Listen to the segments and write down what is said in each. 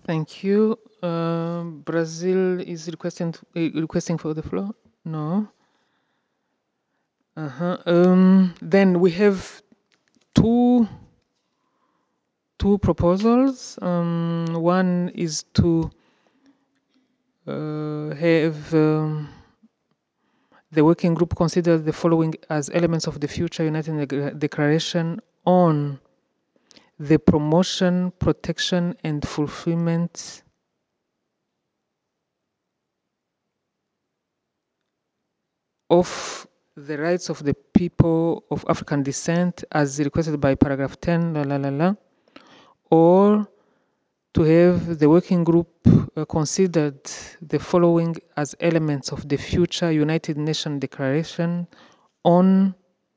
Thank you. Brazil is requesting for the floor. No. Then we have two proposals. One is to have the working group consider the following as elements of the future United Declaration on the promotion, protection, and fulfillment of the rights of the people of African descent as requested by paragraph 10, or to have the working group considered the following as elements of the future United Nations Declaration on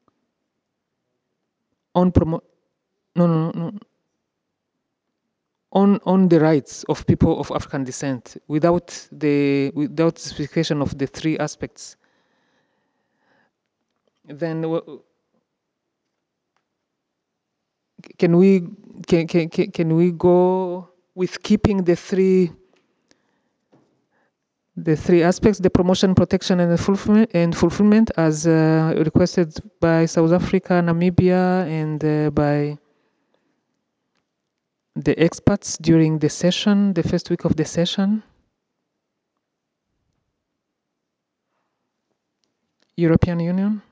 promo no no no on the rights of people of African descent without specification of the three aspects. Then can we go with keeping the three aspects: the promotion, protection, and the fulfillment as requested by South Africa, Namibia, and by the experts during the session, the first week of the session? European Union.